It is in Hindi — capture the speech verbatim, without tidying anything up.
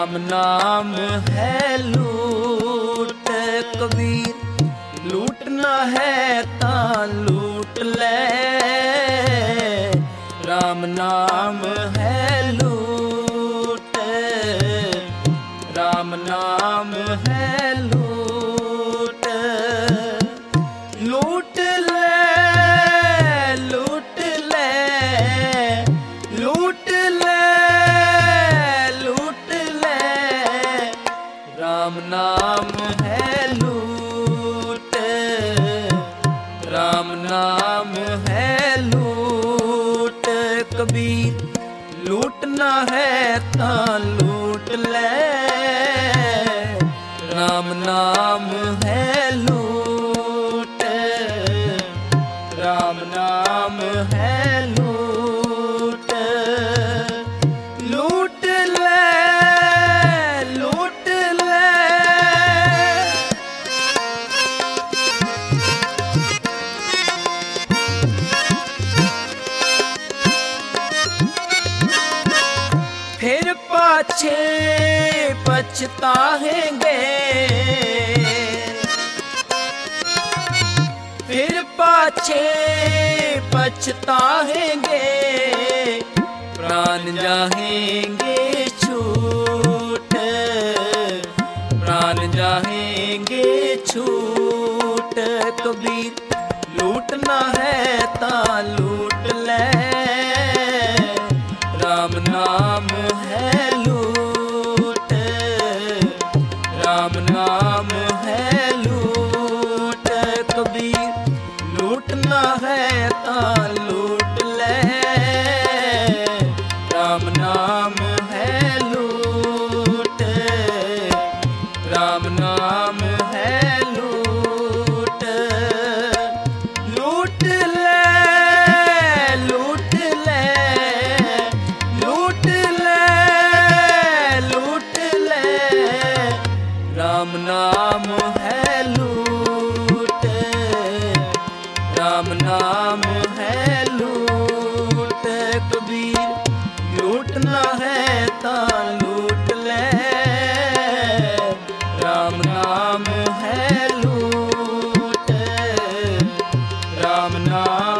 राम नाम है लूट कबीर, लूटना है ता लूट ले। राम नाम है लूट, राम नाम है लूट। लूट ले लूट ले लूट ले लूट ले। राम नाम है लूट, राम नाम है लूट कबीर, लूटना है ता लूट ले। राम नाम है लूट, राम नाम है लूट। लूट ले लूट ले। फिर पाछे पछताएंगे, फिर पाछे पछताएंगे। प्राण जाएंगे छूट, प्राण जाएंगे छूट कबीर, लूटना है ता लूट ले। राम नाम है लूट, राम नाम है लूट कबीर, लूटना है ता लूट ले। राम नाम है लूट, राम नाम है लूट। लूट ले लूट ले लूट ले लूट ले। राम नाम है लूट, राम नाम है लूट कबीर, लूटना है ता लूट ले। राम नाम है लूट, राम नाम